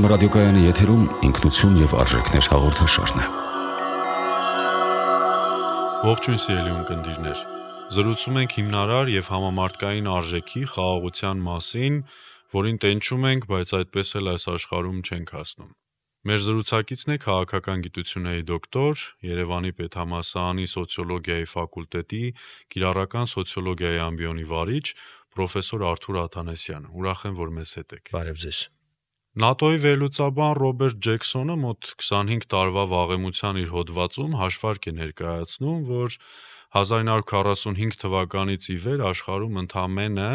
Երգորում ռադիոկայանի եթերում ինքնություն և արժեքներ հաղորդաշարն է։ Ողջույն սիրելի ունկնդիրներ։ Զրուցում ենք հիմնարար և համամարտկային արժեքի խաղաղության մասին, որին տենչում ենք, բայց այդպես էլ այս աշխարհում չենք հասնում։ Մեր զրուցակիցն է քաղաքական գիտությունների դոկտոր, Երևանի պետհամալսարանի սոցիոլոգիայի ֆակուլտետի կիրառական սոցիոլոգիայի ամբիոնի վարիչ պրոֆեսոր Արթուր Աթանասյանը։ Ուրախ եմ, որ մեզ հետ եք։ Բարև ձեզ։ ՆԱՏՕ-ի վերլուծաբան Ռոբերտ Ջեքսոնը մոտ 25 տարվա վաղեմության իր հոդվածում հաշվարկ է ներկայացնում, որ 1945 թվականից ի վեր աշխարհում ընդամենը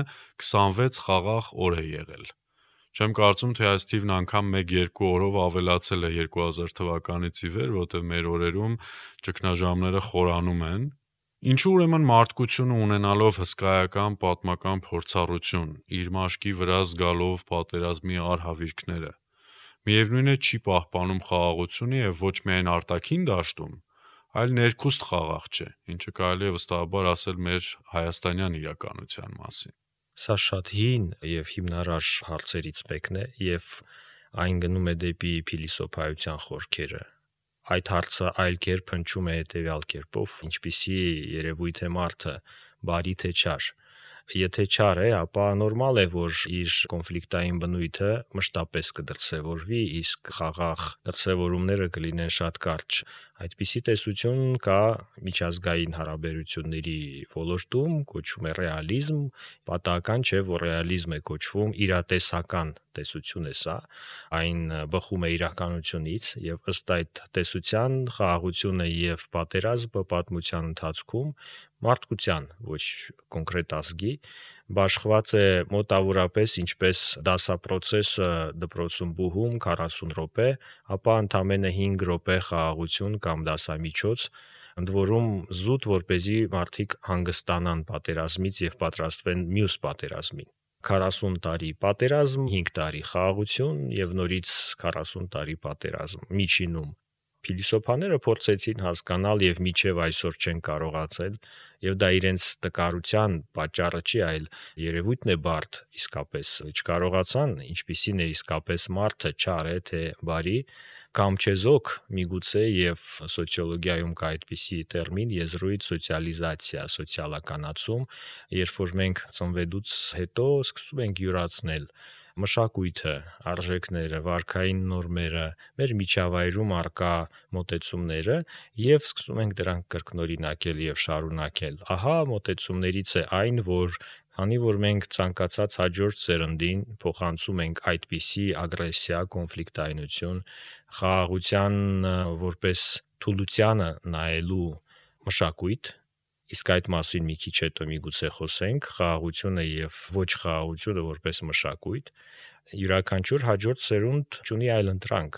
26 խաղաղ օր է եղել։ Չեմ կարծում, թե այս թիվն անգամ 1-2 օրով ավելացել է 2000 թվականից ի վեր, որտեղ մեր օրերում ճգնաժամերը խորանում են։ Ինչու ուրեմն մարդկությունը ունենալով հսկայական պատմական փորձառություն, իր մաշկի վրա զգալով պատերազմի արհավիրքները, միևնույն է չի պահպանում խաղաղությունը և ոչ միայն արտաքին դաշտում, այլ ներքուստ խաղաղ չէ, ինչը կարելի է վստահաբար ասել մեր հայաստանյան իրականության մասին։ Սա շատ հին և հիմնարար հարցերից մեկն է և այն գնում է դեպի փիլիսոփայության խորքերը։ Այդ հարցը այլ կերպ հնչում է հետևյալ կերպով. ինչպիսի երևույթ է մարդը, բարի թե չար։ Եթե չար է, ապա նորմալ է, որ իր կոնֆլիկտային բնույթը մշտապես կդրսևորվի, իսկ խաղաղ դրսևորումները կլինեն շատ կարճ։ Այդպիսի տեսություն կա միջազգային հարաբերությունների ոլորտում, կոչվում է ռեալիզմ, պատահական չէ, որ ռեալիզմ է կոչվում, իրատեսական տեսություն է սա, այն բխում է իրականությունից և ըստ այդ տեսության խաղաղությունը և պատերազմը պատմության ընթացքում մարդկության, ոչ կոնկրետ ազգի, բաշխված է մոտավորապես ինչպես դասապրոցեսը դպրոցում բուհում 40 րոպե, ապա ընդամենը 5 րոպե խաղաղություն կամ դասամիջոց, ընդ որում զուտ, որպեսզի մարդիկ հանգստանան պատերազմից և պատրաստվեն մյուս պատերազմին։ 40 տարի պատերազմ, 5 տարի խաղաղություն և նորից 40 տարի պատերազմ միջինում։ Փիլիսոփաները փորձեցին հասկանալ և մինչև այսօր չեն կարողացել, և դա իրենց տկարության պատճառը չի, այլ երևույթն է բարդ իսկապես, չկարողացան, ինչպիսին է իսկապես մարդը, չար է թե բարի, կամչեզոք միգուցե և սոցիոլոգիայում կա այդպիսի տերմին, եզրույթ սոցիալիզացիա, սոցիալականացում, երբ որ մենք ծնվելուց հետո սկսում ենք յուրացնել մշակույթը, արժեքները, վարքային նորմերը, մեր միջավայրում առկա մոտեցումները և սկսում ենք դրանք կրկնօրինակել և շարունակել։ Ահա մոտեցումներից է այն, որ քանի որ մենք ցանկացած հաջորդ սերնդին փոխանցում ենք այդպիսի ագրեսիա, կոնֆլիկտայնություն, խաղաղության որպես թուլությանը նայելու մշակույթ, իսկ այդ մասին մի քիչ հետո միգուցե խոսենք, խաղաղությունը և ոչ խաղաղությունը որպես մշակույթ, յուրաքանչյուր հաջորդ սերունդ չունի այլ ընտրանք,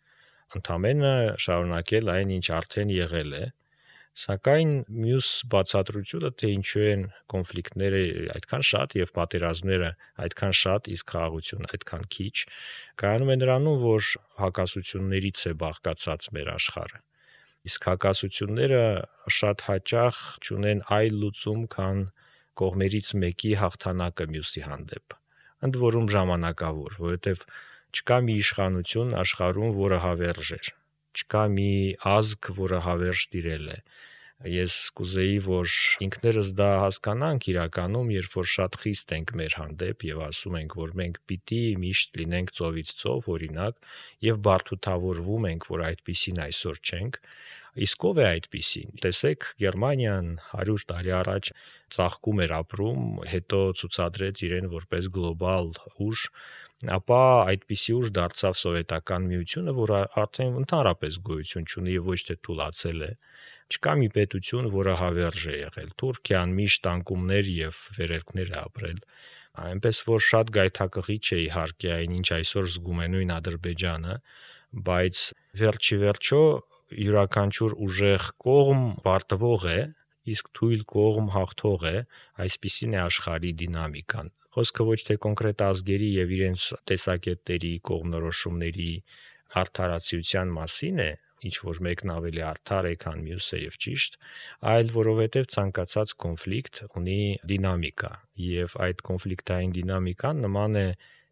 ընդամենը շարունակել այն, ինչ արդեն եղել է, սակայն մյուս բացատրությունը, թե ինչու են կոնֆլիկտները այդքան շատ և պատերազմները այդքան շատ, իսկ խաղաղությունը այդքան քիչ, կայանում է նրանում, որ հակասություններից է բաղկացած մեր աշխարհը։ Իսկ հակասությունները շատ հաճախ չունեն այլ լուծում, քան կողմերից մեկի հաղթանակը մյուսի հանդեպ, ընդ որում ժամանակավոր, որովհետև չկա մի իշխանություն աշխարհում, որը հավերժ էր, չկա մի ազգ, որը հավերժ տիրել է։ Ես կուզեի, որ ինքներս դա հասկանանք իրականում, երբ որ շատ խիստ ենք մեր հանդեպ և ասում ենք, որ մենք պիտի միշտ լինենք ծովից ծով, օրինակ, և բարդութավորվում ենք, որ այդպիսին այսօր չենք, իսկ ով է այդպիսին։ Տեսեք, Գերմանիան 100 տարի առաջ ծաղկում էր ապրում, հետո ցուցադրեց իրեն որպես գլոբալ ուժ, ապա այդպիսի ուժ դարձավ Սովետական Միությունը, որը արդեն ընդհանրապես գոյություն չունի և ոչ թե թուլացել է։ Չկա մի պետություն, որը հավերժ է եղել։ Թուրքիան միշտ անկումներ և վերելքներ է ապրել, այնպես որ շատ գայթակղիչ է իհարկե այն, ինչ այսօր զգում է նույն Ադրբեջանը, բայց վերջ ի վերջո յուրաքանչյուր ուժեղ կողմ պարտվող է, իսկ թույլ կողմ հաղթող է, այսպիսին է աշխարհի դինամիկան։ Խոսքը ոչ թե կոնկրետ ազգերի և իրենց տեսակետների, կողմնորոշումների արդարացիության մասին է, ինչ որ մեկն ավելի արդար է, քան մյուսը և ճիշտ, այլ որովհետև ցանկացած կոնֆլիկտ ունի դինամիկա, և այդ կոնֆլիկտային դինամիկան նման է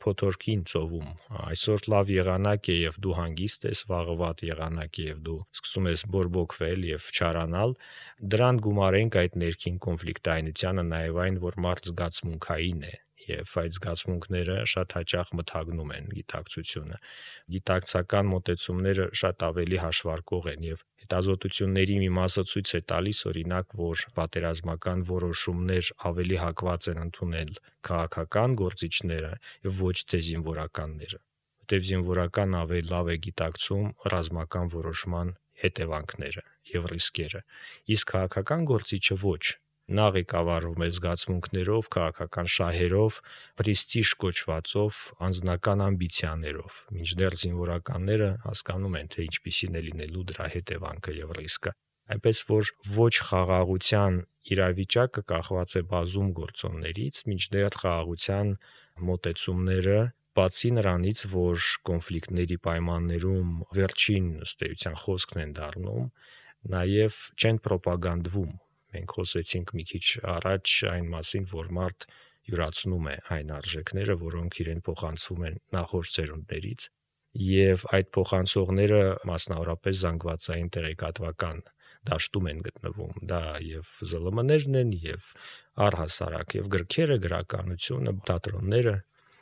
փոթորքին ծովում։ Այսօր լավ եղանակ է եւ դու հանգիստ ես, վաղը վատ եղանակ է եւ դու սկսում ես բորբոքվել եւ չարանալ։ Դրան գումարենք այդ ներքին կոնֆլիկտայնությանը նաեւ այն, որ մարդ զգացմունքային է եւ այդ զգացմունքները շատ հաճախ մթագնում են գիտակցությունը։ Գիտակցական մոտեցումները շատ ավելի հաշվարկող են եւ հետազոտությունների մի մասը ցույց է տալիս, օրինակ, որ պատերազմական որոշումներ ավելի հակված են ընդունել քաղաքական գործիչները եւ ոչ թե զինվորականները։ Որտեւ զինվորական ավելի լավ է գիտակցում ռազմական որոշման հետևանքները եւ ռիսկերը, իսկ քաղաքական գործիչը ոչ։ Նա ղեկավարվում է զգացմունքներով, քաղաքական շահերով, պրեստիժ կոչվածով, անձնական ամբիցիաներով, մինչդեռ զինվորականները հասկանում են, թե ինչպիսին է լինելու դրա հետևանքը եւ ռիսկը։ Այնպես որ ոչ խաղաղության իրավիճակը կախված է բազում գործոններից, մինչդեռ խաղաղության մոտեցումները բացի նրանից, որ կոնֆլիկտների պայմաններում վերջին ըստ էության խոսքն են դառնում, նաեւ չեն պրոպագանդվում։ Մենք խոսեցինք մի քիչ առաջ այն մասին, որ մարդ յուրացնում է այն արժեքները, որոնք իրեն փոխանցվում են նախորդ սերունդներից, եւ այդ փոխանցողները մասնավորապես զանգվածային տեղեկատվական դաշտում են գտնվում։ Դա եւ ԶԼՄ-ներն են, եւ առհասարակ եւ գրքերը, գրականությունը, թատրոնները,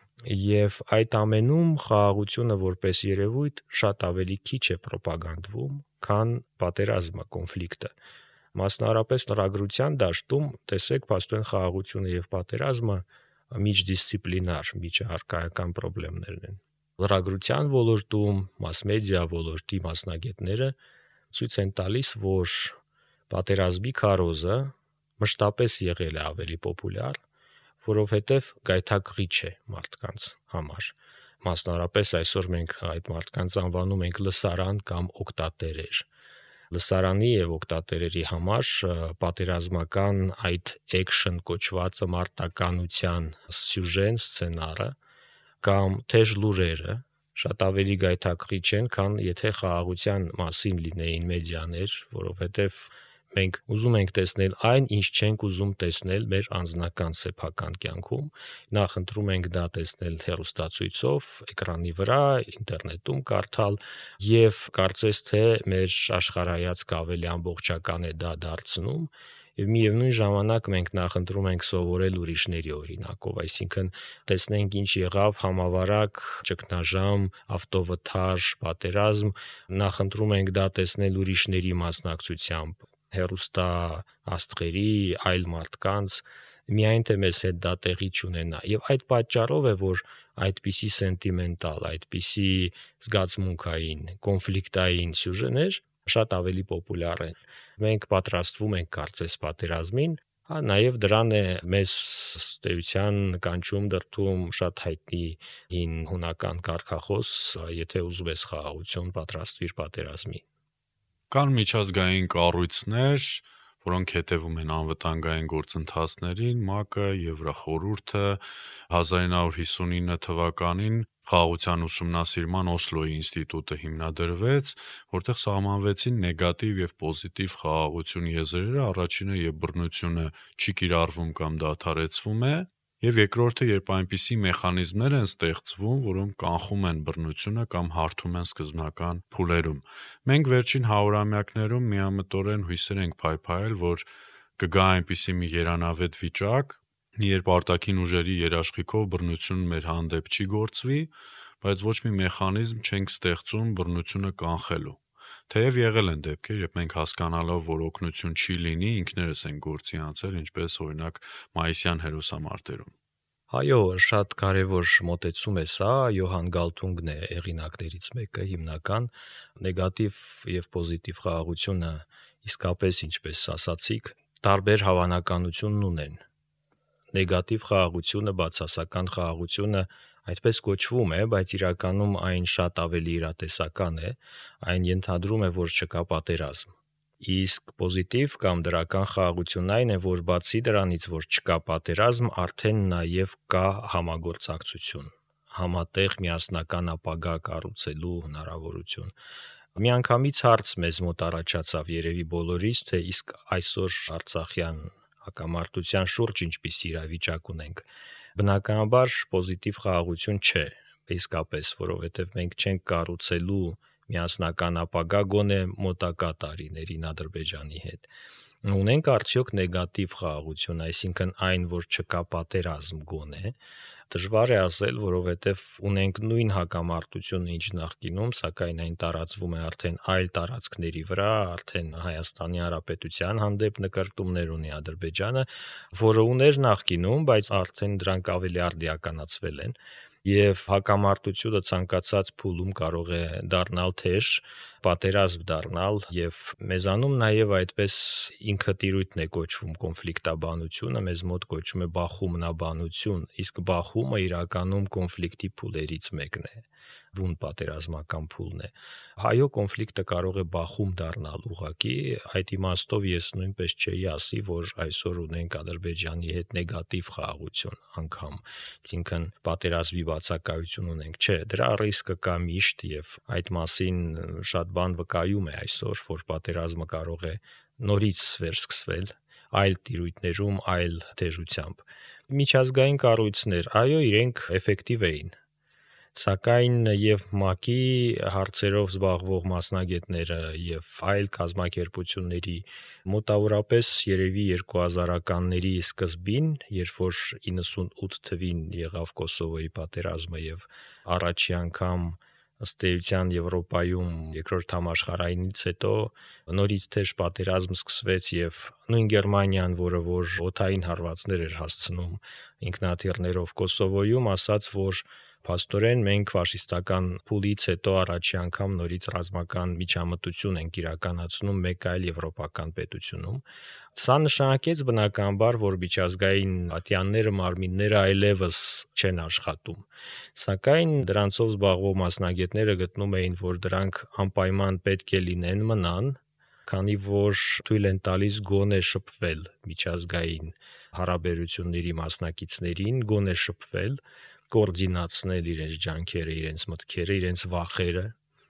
եւ այդ ամենում խաղաղությունը որպես երևույթ շատ ավելի քիչ է պրոպագանդվում, քան պատերազմը, կոնֆլիկտը։ Մասնավորապես լրագրության դաշտում տեսեք փաստորեն խաղաղությունը եւ պատերազմը միջդիսցիպլինար, միջահարկայական խնդիրներն են։ Լրագրության ոլորտում, մաս-մեդիա ոլորտի մասնագետները ցույց են տալիս, որ պատերազմի քարոզը մշտապես եղել է ավելի պոպուլյար, որովհետեւ գայթակղիչ է մարդկանց համար։ Մասնավորապես այսօր մենք այդ մարդկանց անվանում ենք լսարան կամ օգտատերեր։ Լսարանի եւ օգտատերերի համար պատերազմական այդ action կոչվածը մարտականության սյուժեն, սցենարը կամ թեժ լուրերը շատ ավելի գայթակղիչ են, քան եթե խաղաղության մասին լինեին մեդիաներ, որովհետեւ մենք ուզում ենք տեսնել այն, ինչ չենք ուզում տեսնել մեր անձնական սեփական կյանքում։ Նախ ընտրում ենք դա տեսնել հեռուստացույցով, էկրանի վրա, ինտերնետում կարդալ եւ կարծես թե մեր աշխարհայացքը ավելի ամբողջական է դա դարձնում։ Եվ միևնույն ժամանակ մենք նախընտրում ենք սովորել ուրիշների օրինակով, այսինքն տեսնենք ինչ եղավ համավարակ, ճգնաժամ, ավտովթար, պատերազմ, նախընտրում ենք դա տեսնել ուրիշների մասնակցությամբ, հեռուստա աստղերի, այլ մարդկանց, միայն թե մեզ հետ դա տեղի չունենա։ Եվ այդ պատճառով է, որ այդպիսի սենտիմենտալ, այդպիսի զգացմունքային, կոնֆլիկտային սյուժեներ շատ ավելի պոպուլյար են։ Մենք պատրաստվում ենք կարծես պատերազմին, նաև դրան է մեզ ըստ էության կանչում դրդում շատ հայտնի հին հունական կարգախոս, եթե ուզում ես խաղաղություն, պատրաստվիր պատերազմին։ Կան միջազգային կառույցներ, որոնք հետևում են անվտանգային գործընթացներին, ՄԱԿ-ը, Եվրախորհուրդը 1959 թվականին խաղաղության ուսումնասիրման Օսլոյի ինստիտուտը հիմնադրվեց, որտեղ սահմանվեցին նեգատիվ եւ պոզիտիվ խաղաղություն եզրերը, առաջինը երբ բռնությունը չի կիրառվում կամ դադարեցվում է, եւ երկրորդը երբ այնպիսի մեխանիզմներ են ստեղծվում, որոնք կանխում են բռնությունը կամ հարթում են սկզբնական փուլերում։ Մենք վերջին 100-ամյակներում միամտորեն հույսեր ենք փայփայել, որ կգա այնպիսի մի երանավետ վիճակ, երբ արտաքին ուժերի երաշխիքով բռնությունն մեր հանդեպ չի գործվի, բայց ոչ մի մեխանիզմ չենք ստեղծում բռնությունը կանխելու։ Թեև եղել են դեպքեր, երբ մենք հասկանալով, որ օգնություն չի լինի, ինքներս ենք գործի անցել, ինչպես օրինակ մայիսյան հերոսամարտերում։ Այո, շատ կարևոր մոտեցում է սա, Յոհան Գալթունգն է հեղինակներից մեկը, հիմնական նեգատիվ եւ պոզիտիվ խաղաղությունը իսկապես, ինչպես ասացիք, տարբեր հավանականություն ունեն։ Նեգատիվ խաղաղությունը, բացասական խաղաղությունը այդպես կոչվում է, բայց իրականում այն շատ ավելի իրատեսական է, այն ենթադրում է, որ չկա պատերազմ։ Իսկ պոզիտիվ կամ դրական խաղաղությունն այն է, որ բացի դրանից, որ չկա պատերազմ, արդեն նաև կա համագործակցություն, համատեղ միասնական ապագա կառուցելու հնարավորություն։ Միանգամից հարց մեզ մոտ առաջացավ երևի բոլորիս, թե իսկ այսօր Արցախյան հակամարտության շուրջ ինչպիսի իրավիճակ ունենք։ բնականաբար պոզիտիվ խաղաղություն չէ, իսկապես, որովհետև մենք չենք կառուցելու միասնական ապագա գոնե մոտակա տարիներին Ադրբեջանի հետ։ Ունենք արդյոք նեգատիվ խաղաղություն, այսինքն այն, որ չկա պատերազմ գոնե, դժվար է ասել, որովհետև ունենք նույն հակամարտությունը, ինչ նախկինում, սակայն այն տարածվում է արդեն այլ տարածքների վրա, արդեն Հայաստանի Հանրապետության հանդեպ նկարտումներ ունի Ադրբեջանը, որը ուներ նախկինում, բայց արդեն դրանք ավելի արդիականացվել են։ Եվ հակամարտությունը ցանկացած փուլում կարող է դառնալ թեժ, պատերազմ դառնալ, եւ մեզանում նաեւ այդպես ինքնտիրույթն է կոչվում կոնֆլիկտաբանությունը, մեզ մոտ կոչվում է բախումնաբանություն, իսկ բախումը իրականում կոնֆլիկտի փուլերից մեկն է, բուն պատերազմական փուլն է։ Հայո կոնֆլիկտը կարող է բախում դառնալ ուղղակի, այդ իմաստով ես նույնպես չէի ասի, որ այսօր ունենք Ադրբեջանի հետ նեգատիվ խաղաղություն անգամ, այսինքն պատերազմի բացակայություն ունենք, չէ, դրա ռիսկը կա միշտ եւ այդ մասին շատ բան վկայում է այսօր, որ պատերազմը կարող է նորից վերսկսվել այլ տիրույթներում, այլ թեժությամբ։ Միջազգային կառույցներ, այո, իրենք էֆեկտիվ էին, սակայն եւ ՄԱԿ-ի հարցերով զբաղվող մասնագետները եւ այլ կազմակերպությունների մոտավորապես երևի 2000-ականների սկզբին, երբ որ 98 թվին եղավ Կոսովոյի պատերազմը եւ առաջի անգամ ըստ էության Եվրոպայում երկրորդ համաշխարհայինից հետո նորից թեժ պատերազմ սկսվեց եւ նույն Գերմանիան, որը որ օդային հարվածներ էր հասցնում ինքնաթիռներով Կոսովոյում, ասաց, որ փաստորեն մենք ֆաշիստական փուլից հետո առաջի անգամ նորից ռազմական միջամտություն ենք իրականացնում մեկ այլ եվրոպական պետությունում։ Սա նշանակեց բնականաբար, որ միջազգային ատյանները, մարմինները այլևս չեն աշխատում։ Սակայն դրանցով զբաղվող մասնագետները գտնում էին, որ դրանք անպայման պետք է լինեն, մնան, քանի որ թույլ են տալիս գոնե շփվել միջազգային հարաբերությունների մասնակիցներին, գոնե շփվել, կոորդինացնել իրենց ջանքերը, իրենց մտքերը, իրենց վախերը,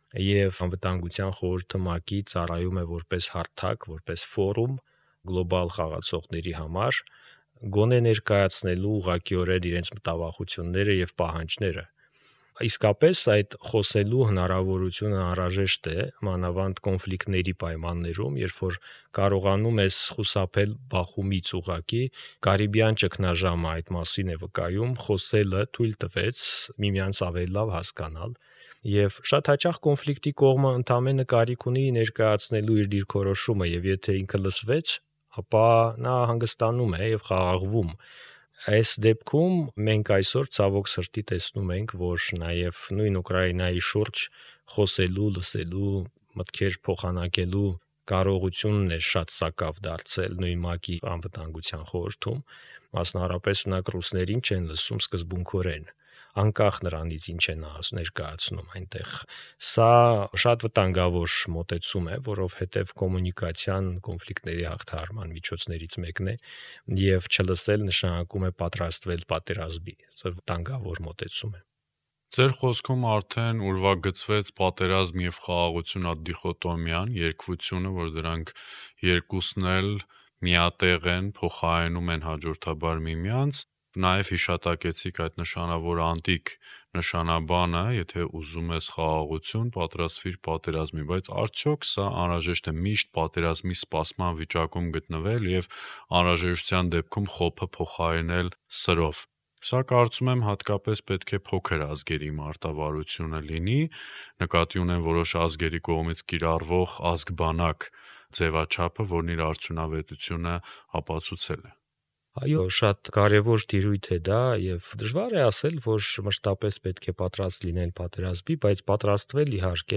եւ անվտանգության խորհուրդը ՄԱԿ-ի ծառայում է որպես հարթակ, որպես ֆորում գլոբալ խաղացողների համար, գոնե ներկայացնելու ուղղակիորեն իրենց մտավախությունները եւ պահանջները։ Իսկապես այդ խոսելու հնարավորությունը անհրաժեշտ է, մանավանդ կոնֆլիկտների պայմաններում, երբ որ կարողանում ես խուսափել բախումից ուղղակի, Կարիբյան ճգնաժամը այդ մասին է վկայում, խոսելը թույլ տվեց միմյանց ավելի լավ հասկանալ, եւ շատ հաճախ կոնֆլիկտի կողմը ընդամենը կարիք ունի ներկայացնելու իր դիրքորոշումը, եւ եթե ինքը լսվեց, ապա նա հանգստանում է եւ խաղաղվում։ Այս դեպքում մենք այսօր ցավոք սրտի տեսնում ենք, որ նաև նույն Ուկրաինայի շուրջ խոսելու, լսելու, մտքեր փոխանակելու կարողությունն է շատ սակավ դարձել նույն ՄԱԿ-ի անվտանգության խորհրդում, մասնավորապես նրանք ռուսներին չեն լսում սկզբունքորեն, անկախ նրանից ինչ են ներկայացնում այնտեղ։ Սա շատ վտանգավոր մոտեցում է, որովհետև կոմունիկացիան կոնֆլիկտների հաղթահարման միջոցներից մեկն է, եւ չլսել նշանակում է պատրաստվել պատերազմի։ Սա վտանգավոր մոտեցում է։ Ձեր խոսքում արդեն ուրվագծվեց պատերազմ եւ խաղաղություն դիխոտոմիան, երկվությունը, որ դրանք երկուսն էլ միատեղ են, փոխարինում են հաջորդաբար միմյանց։ Նաև հիշատակեցիք այդ նշանավոր անտիկ նշանաբանը, եթե ուզում ես խաղաղություն, պատրաստվիր պատերազմի, բայց արդյոք սա անհրաժեշտ է միշտ պատերազմի սպասման վիճակում գտնվել եւ անհրաժեշտության դեպքում խոփը փոխարինել սրով։ Սա կարծում եմ հատկապես պետք է փոքր ազգերի մարտավարությունը լինի, նկատի ունեն որոշ ազգերի կողմից կիրառվող ազգբանակ ձևաչափը, որն իր արդյունավետությունը ապացուցել է։ Այո, շատ կարևոր տիրույթ է դա եւ դժվար է ասել, որ մշտապես պետք է պատրաստ լինել պատերազմի, բայց պատրաստվել իհարկե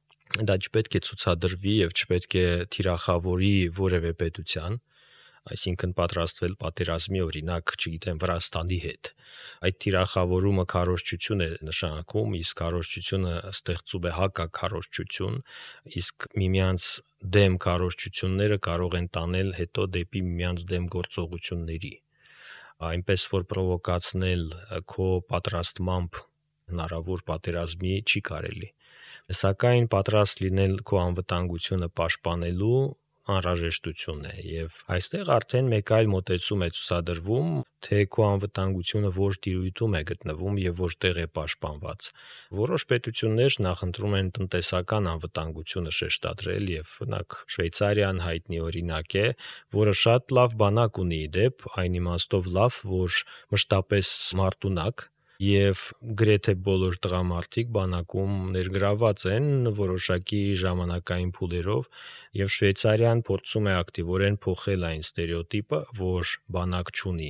դա չպետք է ցուցադրվի եւ չպետք է թիրախավորի որևէ պետության, այսինքն պատրաստվել պատերազմի օրինակ, չգիտեմ, Վրաստանի հետ։ Այդ թիրախավորումը քարոզչություն է նշանակում, իսկ քարոզչությունը ստեղծում է հակաքարոզչություն, իսկ միմյանց դեմ քարոզչությունները կարող են տանել հետո դեպի միմյանց դեմ գործողությունների։ Այնպես որ պրովոկացնել քո պատրաստմամբ հնարավոր պատերազմի չի կարելի։ Սակայն պատրաստ լինել քո անվտանգությունը պաշտպանելու անհրաժեշտություն է եւ այստեղ արդեն մեկ այլ մոտեցում է ցուցադրվում, թե քո անվտանգությունը որ տիրույթում է գտնվում եւ որտեղ է պաշտպանված։ Որոշ պետություններ նախընտրում են տնտեսական անվտանգությունը շեշտադրել եւ օրինակ Շվեյցարիան հայտնի օրինակ է, որը շատ լավ բանակ ունի դեպ, այն իմաստով լավ, որ մշտապես մարտունակ եւ գրեթե բոլոր տղամարդիկ բանակում ներգրաված են որոշակի ժամանակային փուլերով եւ Շվեյցարիան փորձում է ակտիվորեն փոխել այն ստերեոտիպը, որ բանակ չունի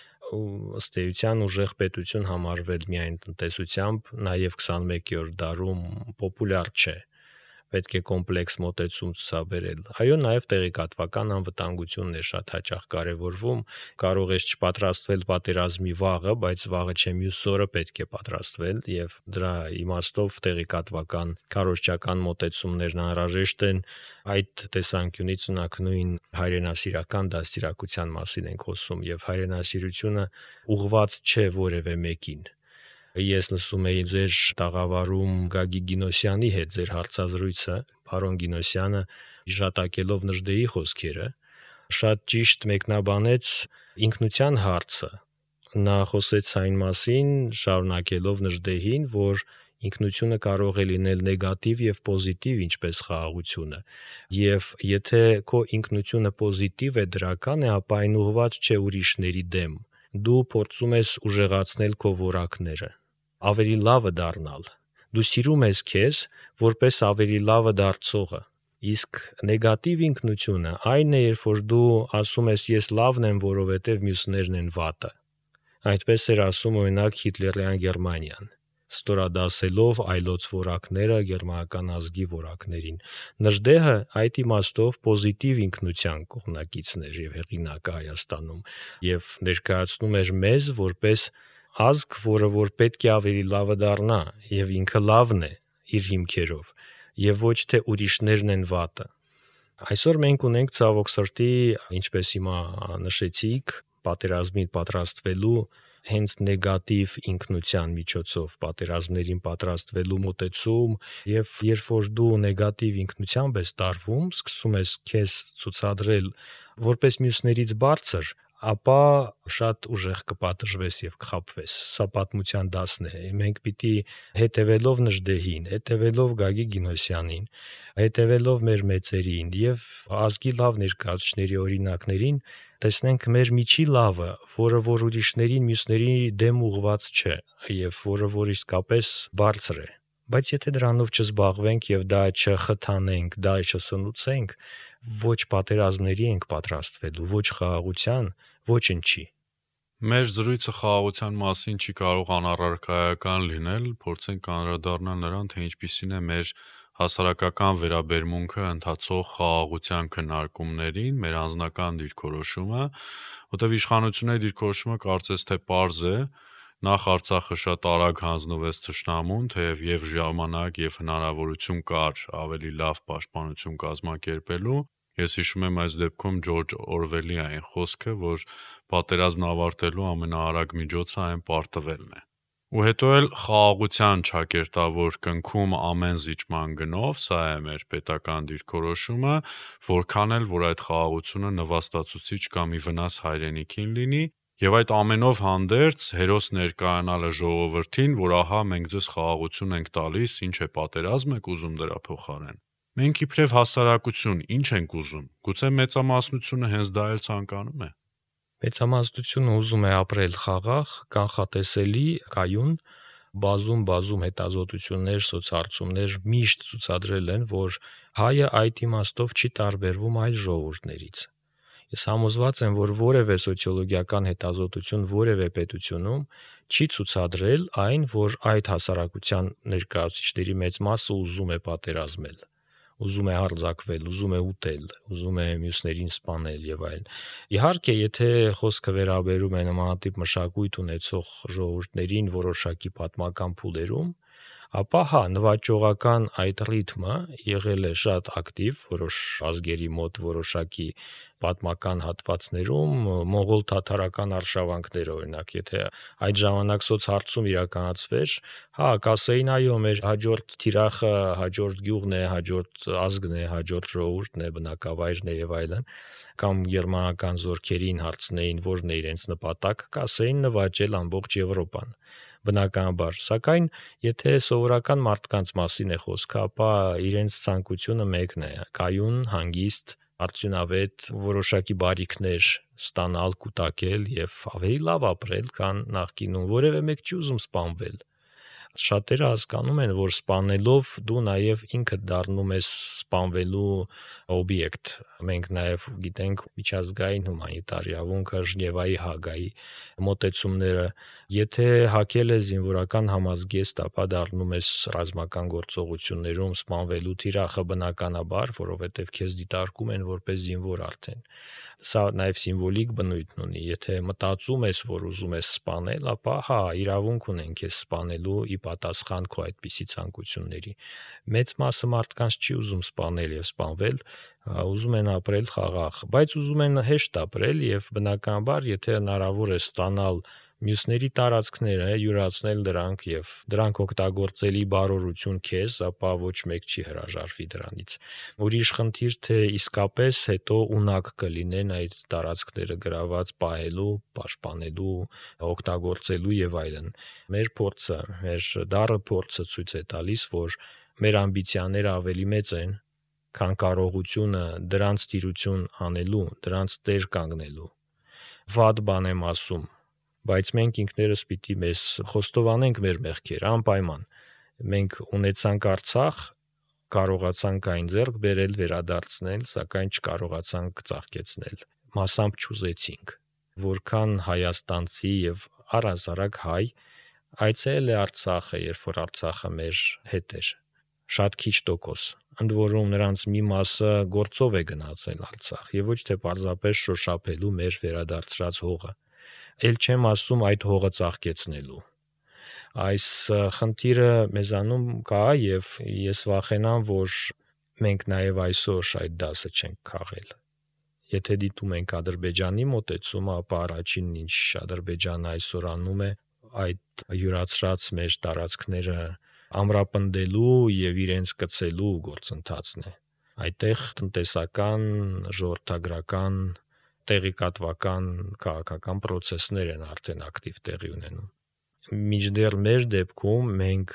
ըստ էության ուժեղ պետություն համարվել միայն տնտեսությամբ նաեւ 21-րդ դարում պոպուլյար չէ պետք է կոմպլեքս մոտեցում ցուցաբերել։ Այո, նաև տեղեկատվական անվտանգությունն է շատ հաճախ կարևորվում, կարող ես չպատրաստվել պատերազմի վաղը, բայց վաղը չէ մյուս օրը պետք է պատրաստվել եւ դրա իմաստով տեղեկատվական քարոզչական մոտեցումներն անհրաժեշտ են։ Այդ տեսանկյունից ունակ նույն հայրենասիրական դաստիարակության մասին ենք խոսում եւ հայրենասիրությունը ուղղված չէ որևէ մեկին։ Ես լսում էի ձեր տաղավարում Գագիկ Գինոսյանի հետ ձեր հարցազրույցը, պարոն Գինոսյանը հիշատակելով Նժդեի խոսքերը, շատ ճիշտ մեկնաբանեց ինքնության հարցը։ Նա խոսեց այն մասին, շարունակելով Նժդեհին, որ ինքնությունը կարող է լինել նեգատիվ եւ պոզիտիվ, ինչպես խաղաղությունը։ Եվ եթե քո ինքնությունը պոզիտիվ է, դրական է, ապա այն ուղղված չէ ուրիշների դեմ։ Դու փորձում ես ուժեղացնել քո որակները, ավելի լավը դառնալ։ Դու սիրում ես քեզ որպես ավելի լավը դարձողը։ Իսկ նեգատիվ ինքնությունը այն է, երբ որ դու ասում ես ես լավն եմ, որովհետև մյուսներն են վատը։ Այդպես էր ասում օրինակ Հիտլերյան Գերմանիան, ստորադասելով այլոց որակները գերմանական ազգի որակներին։ Նժդեհը այդ իմաստով պոզիտիվ ինքնության կողմնակիցն էր եւ հեղինակը Հայաստանում եւ ներկայացնում էր մեզ որպես ազգ, որը որ պետք է ավելի լավը դառնա եւ ինքը լավն է իր հիմքերով եւ ոչ թե ուրիշներն են վատը։ Այսօր մենք ունենք ցավոք սրտի, ինչպես հիմա նշեցիք, պատերազմին պատրաստվելու հենց նեգատիվ ինքնության միջոցով պատերազմներին պատրաստվելու մոտեցում եւ երբ որ դու նեգատիվ ինքնությամբ ես տարվում, սկսում ես քեզ ցուցադրել որպես մյուսներից բարձր, ապա շատ ուժեղ կպատժվես եւ կխաբվես։ Սա պատմության դասն է։ Մենք պիտի հետևելով Նժդեհին, հետևելով Գագիկ Գինոսյանին, հետևելով մեր մեծերին եւ ազգի լավ ներկայացուցիչների օրինակներին, տեսնենք մեր միջի լավը, որը որ ուրիշներին, մյուսների դեմ ուղված չէ եւ որը որ իսկապես բարձր է։ Բայց եթե դրանով չզբաղվենք եւ դա չխթանենք, դա չսնուցենք, ոչ պատերազմների ենք պատրաստվելու, ոչ խաղաղության, ոչինչի։ Մեր զրույցը խաղաղության մասին չի կարող անառարկայական լինել, փորձենք անդրադառնալ նրան, թե ինչպիսին է մեր հասարակական վերաբերմունքը ընթացող խաղաղության քննարկումներին, մեր անձնական դիրքորոշումը, որտեղ իշխանությունների դիրքորոշումը կարծես թե պարզ է, նախ Արցախը շատ արագ հանձնվեց թշնամուն, թեև եւ ժամանակ եւ հնարավորություն կար ավելի լավ պաշտպանություն կազմակերպելու։ Ես հիշում եմ այս դեպքում Ջորջ Օրվելի այն խոսքը, որ պատերազմն ավարտելու ամենաարագ միջոցը այն պարտվելն է։ Ու հետո էլ խաղաղության ճակերտավոր կնքում ամեն զիջման գնով, սա է մեր պետական դիրքորոշումը, որքան էլ որ այդ խաղաղությունը նվաստացուցիչ կամ ի վնաս հայրենիքին լինի, եւ այդ ամենով հանդերձ հերոս ներկայանալը ժողովրդին, որ ահա մենք ձեզ խաղաղություն ենք տալիս, ինչ է պատերազմ եք ուզում դրա փոխարեն։ Մենք իբրև հասարակություն ինչ ենք ուզում։ Գուցե մեծամասնությունը հենց դա էլ ցանկանում է։ Մեծամասնությունը ուզում է ապրել խաղաղ, կանխատեսելի, կայուն, բազում հետազոտություններ, սոցհարցումներ միշտ ցուցադրել են, որ հայը այդ իմաստով չի տարբերվում այլ ժողովուրդներից։ Ես համոզված եմ, որ որևէ սոցիոլոգիական հետազոտություն որևէ պետությունում չի ցուցադրել այն, որ այդ հասարակության ներկայացուցիչների մեծ մասը ուզում է պատերազմել, ուզում է հարձակվել, ուզում է ուտել, ուզում է մյուսներին սպանել եւ այլն։ Իհարկե, եթե խոսքը վերաբերում է նմանատիպ մշակույթ ունեցող ժողովուրդներին որոշակի պատմական փուլերում, ապա հա, նվաճողական այդ ռիթմը եղել է շատ ակտիվ որոշ ազգերի մոտ որոշակի պատմական հատվածներում, մոնղոլ-թաթարական արշավանքներ օրինակ, եթե այդ ժամանակ սոցհարցում իրականացվեր, հա, կասեին այո, մեր հաջորդ թիրախը, հաջորդ գյուղն է, հաջորդ ազգն է, հաջորդ ժողովուրդն է, բնակավայրն է եւ այլն, կամ գերմանական զորքերին հարցնեին, որն է իրենց նպատակը, կասեին նվաճել ամբողջ Եվրոպան։ Բնականաբար, սակայն եթե սովորական մարդկանց մասին է խոսքը, ապա իրենց ցանկությունը մեկն է՝ կայուն, հանգիստ, արդյունավետ որոշակի բարիքներ ստանալ, կուտակել եւ ավելի լավ ապրել, քան նախկինում։ Որևէ մեկ չի ուզում սպանվել։ Շատերը հասկանում են, որ սպանելով դու նաև ինքդ դառնում ես սպանվելու օբյեկտ։ Մենք նաև գիտենք միջազգային հումանիտար իրավունքը, Ժնևայի Հագայի մոտեցումները։ Եթե հակել ես զինվորական համազգեստ, ապա դառնում ես ռազմական գործողություններում սպանվելու թիրախը բնականաբար, որովհետև քեզ դիտարկում են որպես զինվոր արդեն։ Սա նաև սիմվոլիկ բնույթ ունի։ Եթե մտածում ես, որ ուզում ես սպանել, ապա հա, իրավունք ունեն քեզ սպանելու ի պատասխան քո այդպիսի ցանկությունների։ Մեծ մասը մարդկանց չի ուզում սպանել եւ սպանվել, ուզում են ապրել խաղաղ, բայց ուզում են հեշտ ապրել եւ բնականաբար, եթե հնարավոր է ստանալ մյուսների տարածքները, յուրացնել դրանք եւ դրանք օգտագործելի բարօրություն քեզ, ապա ոչ մեկ չի հրաժարվի դրանից։ Ուրիշ խնդիր թե իսկապես հետո ունակ կլինեն այդ տարածքները գրաված պահելու, պաշտպանելու, օգտագործելու եւ այլն։ Մեր փորձը, մեր դառը փորձը ցույց է տալիս, որ մեր ամբիցիաները ավելի մեծ են, քան կարողությունը դրանց տիրություն անելու, դրանց տեր կանգնելու։ Վատ բան եմ ասում, բայց մենք ինքներս պիտի մեզ խոստովանենք մեր մեղքերը անպայման։ Մենք ունեցանք Արցախ, կարողացանք այն ձեռք բերել, վերադարձնել, սակայն չկարողացանք ծաղկեցնել։ Մասամբ չուզեցինք։ Որքան հայաստանցի եւ առհասարակ հայ այցելել է Արցախը, երբ որ Արցախը մեր հետ էր։ Շատ քիչ տոկոս։ Ընդ որում նրանց մի մասը գործով է գնացել Արցախ եւ ոչ թե պարզապես շոշափելու մեր վերադարձրած հողը։ Էլ չեմ ասում այդ հողը ծաղկեցնելու։ Այս խնդիրը մեզանում կա եւ ես վախենամ, որ մենք նաեւ այսօր այդ դասը չենք քաղել։ Եթե դիտում ենք Ադրբեջանի մոտեցումը, ապա առաջինն ինչ Ադրբեջանը այսօր անում է, այդ յուրացրած մեր տարածքները ամրապնդելու եւ իրենց կցելու գործընթացն է։ Այդտեղ տնտեսական, ժողովրդագրական, տեղեկատվական, քաղաքական process-ներ են արդեն ակտիվ տեղի ունենում։ Մինչդեռ մեր դեպքում մենք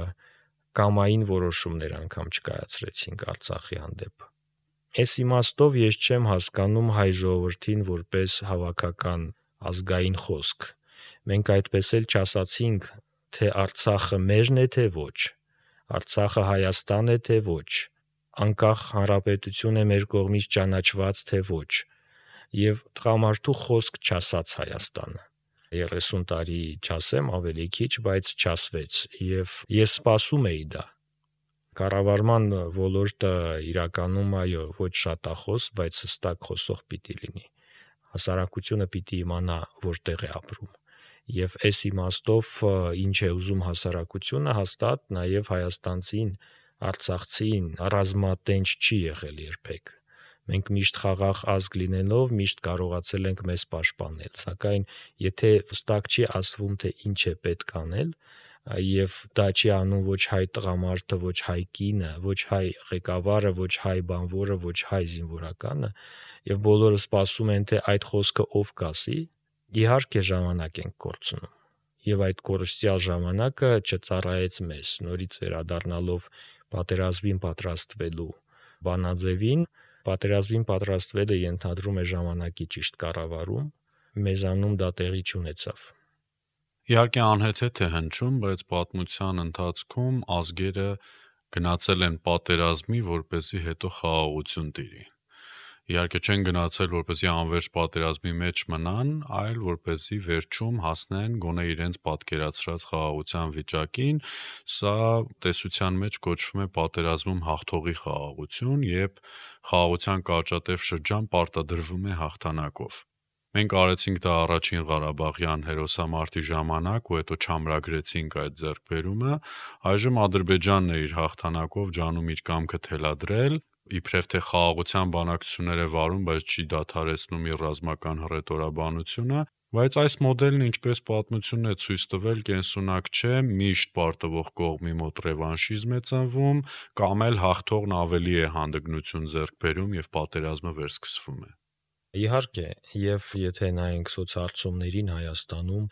կամային որոշումներ անգամ չկայացրեցինք Արցախի հանդեպ։ Այս իմաստով ես չեմ հասկանում հայ ժողովրդին որպես հավաքական ազգային խոսք։ Մենք այդպես էլ չասացինք, թե Արցախը մերն է, թե ոչ։ Արցախը Հայաստան է, թե ոչ։ Անկախ հանրապետություն է մեր կողմից ճանաչված, թե ոչ։ Եվ տղամարդու խոսք չասաց Հայաստանը։ 30 տարի չասեմ, ավելի քիչ, բայց չասվեց եւ ես սպասում էի դա։ Կառավարման ոլորտը իրականում այո, ոչ շատախոս, բայց հստակ խոսող պիտի լինի։ Հասարակությունը պիտի իմանա որտեղ է ապրում։ Եվ այս իմաստով ինչ է ուզում հասարակությունը, հաստատ նաեւ հայաստանցին, արցախցին ռազմատենչ չի եղել երբեք։ Մենք միշտ խաղաղ ազգ լինելով միշտ կարողացել ենք մեզ պաշտպանել, սակայն եթե վստակ չի ասվում, թե ինչ է պետք անել, եւ դա չի անում ոչ հայ տղամարդը, ոչ հայ կինը, ոչ հայ ղեկավարը, ոչ հայ բանվորը, ոչ հայ զինվորականը, եւ բոլորը սպասում են, թե այդ խոսքը ով կասի, իհարկե ժամանակ ենք կորցնում։ Եվ այդ կորստյալ ժամանակը չծառայեց մեզ, նորից վերադառնալով պատերազմին պատրաստվելու բանաձևին, պատերազմին պատրաստվելը ենթադրում է ժամանակի ճիշտ կառավարում, մեզանում դա տեղի չունեցավ։ Իհարկե անհեթեթ է հնչում, բայց պատմության ընթացքում ազգերը գնացել են պատերազմի, որպեսզի հետո խաղաղություն տիրի։ Իհարկե չեն գնացել, որպեսզի անվերջ պատերազմի մեջ մնան, այլ որպեսզի վերջում հասնեն գոնե իրենց պատկերացրած խաղաղության վիճակին, սա տեսության մեջ կոչվում է պատերազմում հաղթողի խաղաղություն, երբ խաղաղության կարճատև շրջան պարտադրվում է հաղթանակով։ Մենք արեցինք դա առաջին Ղարաբաղյան հերոսամարտի ժամանակ ու հետո չամրագրեցինք այդ ձեռքբերումը։ Այժմ Ադրբեջանն է իր հաղթանակով ջանում իր կամքը թելադրել, իբրև թե խաղաղության բանակցություններ է վարում, բայց չի դադարեցնում իր ռազմական հռետորաբանությունը, բայց այս մոդելն, ինչպես պատմությունն է ցույց տվել, կենսունակ չէ, միշտ պարտվող կողմի մոտ ռևանշիզմ է ծնվում, կամ էլ հաղթողն ավելի է հանդգնություն ձեռք բերում եւ պատերազմը վերսկսվում է։ Իհարկե, եւ եթե նայենք սոցհարցումներին Հայաստանում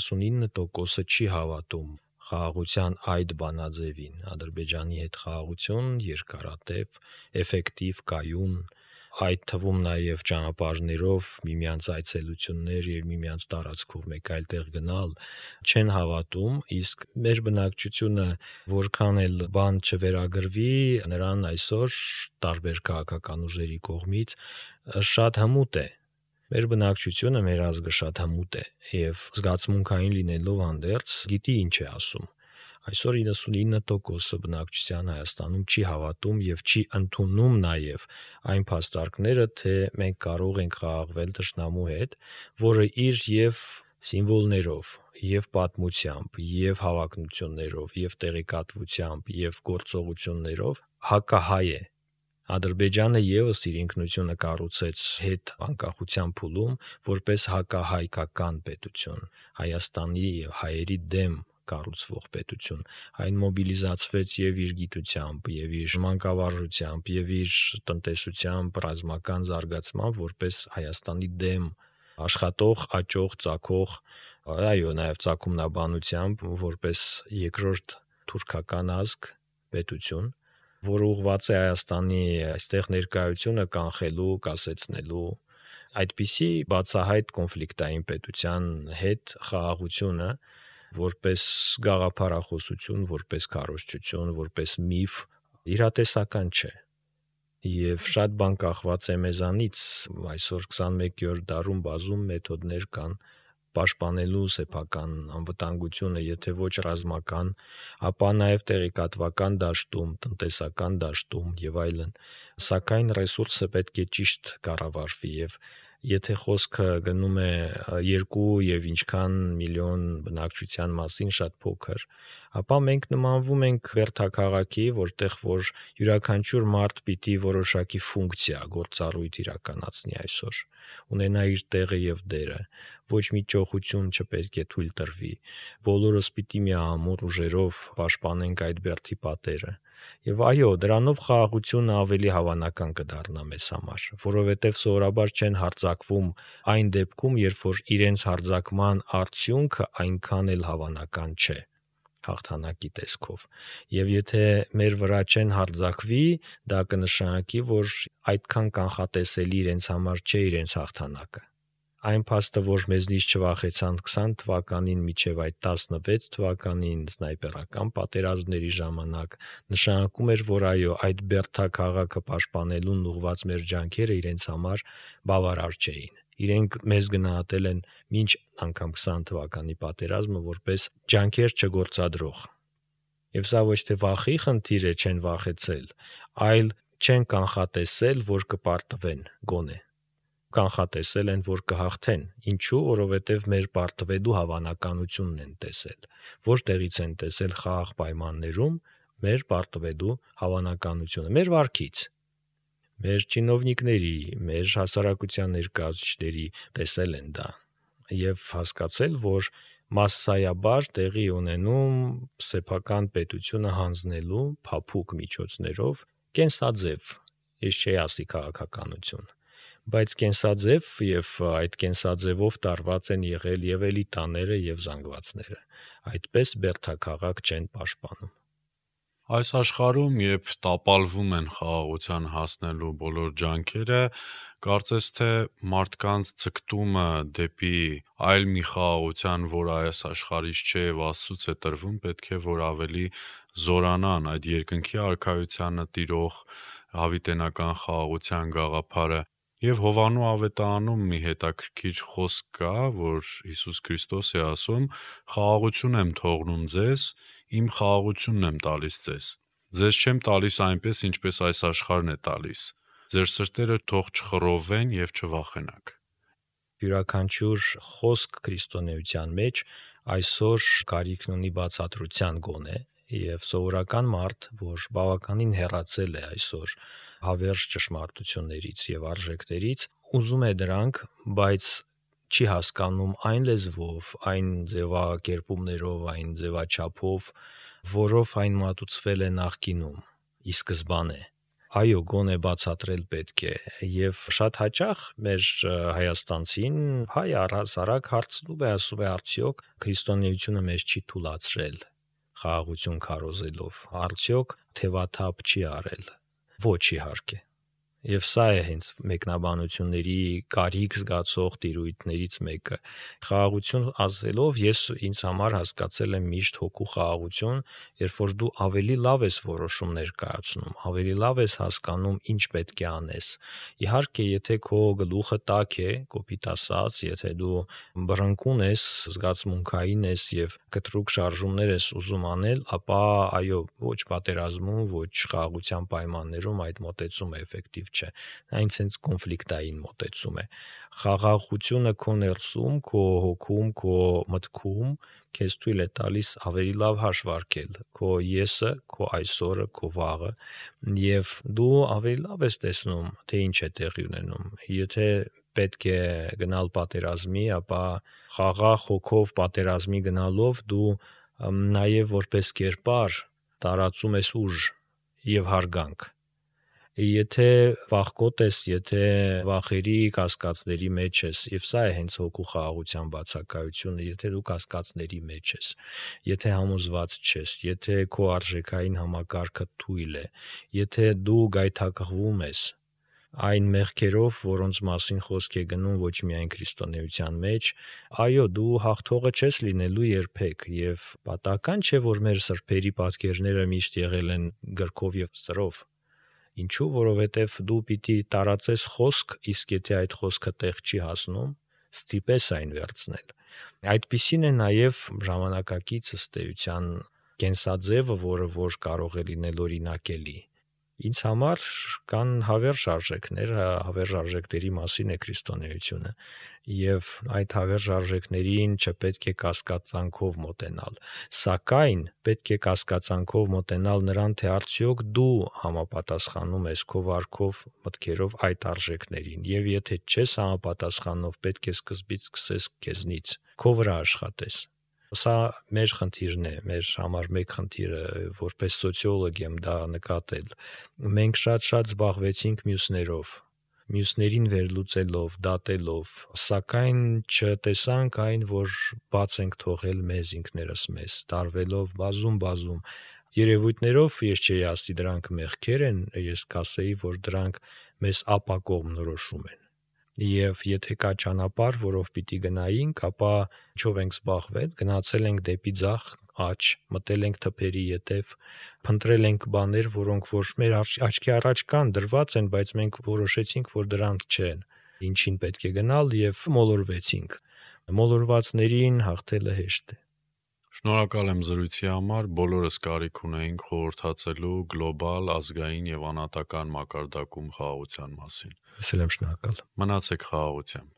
99%-ը չի հավատում խաղաղության այդ բանաձևին, Ադրբեջանի հետ խաղաղություն երկարատև, էֆեկտիվ, կայուն, այդ թվում նաև ճանապարհներով միմյանց այցելություններ եւ միմյանց տարածքով մեկ այլ տեղ գնալ չեն հավատում, իսկ մեր բնակչությունը որքան էլ բան չվերագրվի, նրան այսօր տարբեր քաղաքական ուժերի կողմից շատ հմուտ է։ Մեր բնակչությունը, մեր ազգը շատ հմուտ է եւ զգացմունքային լինելով հանդերձ գիտի ինչ է ասում։ Այսօր 99%-ը բնակչության Հայաստանում չի հավատում եւ չի ընդունում նաեւ այն փաստարկները, թե մենք կարող ենք խաղաղվել թշնամու հետ, որը իր եւ սիմվոլներով, եւ պատմությամբ, եւ հավակնություններով, եւ տեղեկատվությամբ, եւ գործողություններով հակահայ է։ Ադրբեջանը եւս իր ինքնությունը կառուցեց հետ անկախության փուլում որպես հակահայկական պետություն, Հայաստանի եւ հայերի դեմ կառուցվող պետություն, այն մոբիլիզացվեց եւ իր գիտությամբ, եւ իր մանկավարժությամբ, եւ իր տնտեսությամբ, ռազմական զարգացմամբ որպես Հայաստանի դեմ աշխատող, աճող, ծագող, այո, նաեւ ծագումնաբանությամբ որպես երկրորդ թուրքական ազգ պետություն, որը ուղղված է Հայաստանի այստեղ ներկայությունը կանխելու, կասեցնելու, այդպիսի բացահայտ կոնֆլիկտային պետության հետ խաղաղությունը որպես գաղափարախոսություն, որպես քարոզչություն, որպես միֆ իրատեսական չէ։ Եվ շատ բան կախված է մեզանից, այսօր 21-րդ դարում բազում մեթոդներ կան պաշտպանելու սեփական անվտանգությունը, եթե ոչ ռազմական, ապա նաև տեղեկատվական դաշտում, տնտեսական դաշտում եւ այլն։ Սակայն ռեսուրսը պետք է ճիշտ կառավարվի եւ եթե խոսքը գնում է 2 եւ ինչքան միլիոն բնակչության մասին շատ փոքր, ապա մենք նմանվում ենք Բերթաքաղաքի, որտեղ որ յուրաքանչյուր մարդ պիտի որոշակի ֆունկցիա, գործառույթ իրականացնի այսօր, ունենա իր տեղը եւ դերը, ոչ մի ճոխություն չպետք է թույլ տրվի, բոլորս պիտի միամուռ ուժերով պաշտպանենք այդ բերթի պատերը։ Եվ այո, դրանով խաղաղությունը ավելի հավանական կդառնա մեզ համար, որովհետև սովորաբար չեն հարձակվում այն դեպքում, երբ որ իրենց հարձակման արդյունքը այնքան էլ հավանական չէ հաղթանակի տեսքով։ Եվ եթե մեր վրա չեն հարձակվի, դա կնշանակի, որ այդքան կանխատեսելի իրենց համար չէ իրենց հաղթանակը։ Այն փաստը, որ մեզնից չվախեցան 20 թվականին միջև այդ 16 թվականին սնայպերական պատերազմների ժամանակ, նշանակում էր, որ այո, այդ բերթաքաղաքը պաշտպանելուն ուղղված մեր ջանքերը իրենց համար բավարար չէին։ Իրենք մեզ գնահատել են մինչ անգամ 20 թվականի պատերազմը որպես ջանքեր չգործադրող։ Եվ սա ոչ թե վախի խնդիր է, չեն վախեցել, այլ չեն կանխատեսել, որ կպարտվեն գոնե։ Կանխատեսել են, որ կհաղթեն։ Ինչու? Որովհետև մեր պարտվելու հավանականությունն են տեսել։ Որտեղից են տեսել խաղաղ պայմաններում մեր պարտվելու հավանականությունը, մեր վարքից, մեր չինովնիկների, մեր հասարակության ներկայացուցիչների տեսել են դա եւ հասկացել, որ մասսայաբար տեղի ունենում սեփական պետությունը հանձնելու փափուկ միջոցներով կենսաձև, ես չէի ասի քաղաքականություն, բայց կենսաձև եւ այդ կենսաձևով տարված են եղել եւ էլիտաները եւ զանգվածները։ Այդպես բերթաքաղաք չեն պաշտպանում։ Այս աշխարհում, երբ տապալվում են խաղաղության հասնելու բոլոր ջանքերը, կարծես թե մարդկանց ցկտումը դեպի այլ մի խաղաղության, որ այս աշխարհից չէ եւ Աստծուց է տրվում, պետք է որ ավելի զորանան այդ երկնքի արքայությանը տիրող հավիտենական խաղաղության գաղափարը։ Եվ Հովանու ավետարանում մի հետաքրքիր խոսք կա, որ Հիսուս Քրիստոս է ասում. «Խաղաղություն եմ թողնում ձեզ, իմ խաղաղությունն եմ տալիս ձեզ։ Ձեզ չեմ տալիս այնպես, ինչպես այս աշխարհն է տալիս։ Ձեր սրտերը թող չխռովվեն եւ չվախենաք»։ յուրաքանչյուր խոսք քրիստոնեության մեջ այսօր կարիքն ունի բացատրության գոնե, եւ սովորական մարդ, որ բավականին հեռացել է այսօր հավերժ ճշմարտություններից եւ արժեքներից, ուզում է դրանք, բայց չի հասկանում այն լեզվով, այն ձևակերպումներով, այն ձևաչափով, որով այն մատուցվել է նախկինում, ի սկզբանե։ Այո, գոնե բացատրել պետք է, եւ շատ հաճախ մեր հայաստանցին հայ առհասարակ հարցնում է, ասում է արդյոք քրիստոնեությունը մեզ չի թուլացրել խաղաղություն քարոզելով, արդյոք թևաթափ չի արել։ Ոչ իհարկե։ Եվ սա է հենց մեկնաբանությունների կարիք զգացող տիրույթներից մեկը։ Խաղաղություն ասելով ես ինձ համար հասկացել եմ միշտ հոգու խաղաղություն, երբ որ դու ավելի լավ ես որոշում ներկայացնում, ավելի լավ ես հասկանում ինչ պետք է անես։ Իհարկե, եթե քո գլուխը տաք է, կոպիտ ասած, եթե դու բռնկուն ես, զգացմունքային ես եւ կտրուկ շարժումներ ես ուզում անել, ապա այո, ոչ պատերազմում, ոչ խաղաղության պայմաններում այդ մոտեցումը էֆեկտիվ չէ, այն ցենց կոնֆլիկտային մոտեցում է։ Խաղաղությունը քո ներսում, քո հոգում, քո մտքում քեզ թույլ է տալիս ավելի լավ հաշվարկել քո եսը, քո այսօրը, քո վաղը, եւ դու ավելի լավ ես տեսնում, թե ինչ է տեղի ունենում։ Եթե պետք է գնալ պատերազմի, ապա խաղաղ հոգով պատերազմի գնալով դու նաեւ որպես կերպար տարածում ես ուժ եւ հարգանք։ Եթե վախկոտ ես, եթե վախերի կասկածների մեջ ես, եւ սա է հենց հոգու խաղաղության բացակայությունը, եթե դու կասկածների մեջ ես, եթե համոզված չես, եթե քո արժեքային համակարգը թույլ է, եթե դու գայթակղվում ես այն մեղքերով, որոնց մասին խոսք է գնում ոչ միայն քրիստոնեության մեջ, այո, դու հաղթողը չես լինելու երբեք, եւ պատահական չէ, որ մեր սրբերի պատկերները միշտ եղել են գրքով եւ սրով։ Ինչու, որովհետև դու պիտի տարածես խոսք, իսկ եթե այդ խոսքը տեղ չի հասնում, ստիպես այն վերցնել։ Այդպիսին է նաև ժամանակակից ըստ էության կենսաձևը, որը որ կարող է լինել օրինակելի։ Ինձ համար կան հավերժ արժեքներ, հավերժ արժեքների մասին է քրիստոնեությունը, եւ այդ հավերժ արժեքներին չպետք է կասկածանքով մոտենալ, սակայն պետք է կասկածանքով մոտենալ նրան, թե արդյոք դու համապատասխանում ես քո վարքով, մտքերով այդ արժեքներին, եւ եթե չես համապատասխանով, պետք է սկզբից սկսես քեզնից, քո վրա աշխատես։ Սա մեր խնդիրն է, մեր համար մեկ խնդիրը, որպես սոցիոլոգ եմ դա նկատել։ Մենք շատ զբաղվեցինք մյուսներին վերլուծելով, դատելով, սակայն չտեսանք այն, որ բաց ենք թողել մեզ ինքներս մեզ, տարվելով բազում երևույթներով, ես չէի ասի դրանք մեղքեր են, ես կասեի, որ դրանք մեզ ապակողմ նորոշում են։ Եվ եթե կա ճանապարհ, որով պիտի գնայինք, ապա ինչով ենք զբաղվել, գնացել ենք դեպի ձախ աջ, մտել ենք թփերի ետև, փնտրել ենք բաներ, որոնք որ մեր աչքի առաջ կան, դրված են, բայց մենք որոշեցինք, որ դրանք չեն, ինչին պետք է գնալ եւ մոլորվեցինք։ Մոլորվածներին հաղթելը հեշտ է։ Շնորհակալ եմ զրույցի համար, բոլորս կարիք ունեինք խորհրդացելու գլոբալ, ազգային եւ անհատական մակարդակում խաղաղության մասին։ Ես եմ շնորհակալ։ Մնացեք խաղաղությամբ։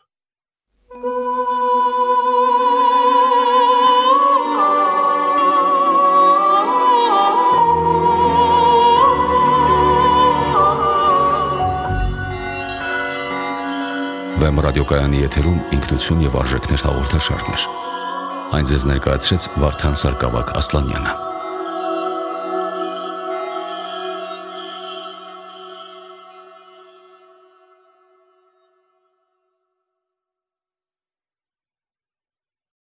Վեմ ռադիոկայանի եթերում ինքնություն եւ արժեքներ հաղորդաշարներ։ Այն ձեզ ներկայացրեց Վարդան Սարգսակ Ասլանյանը։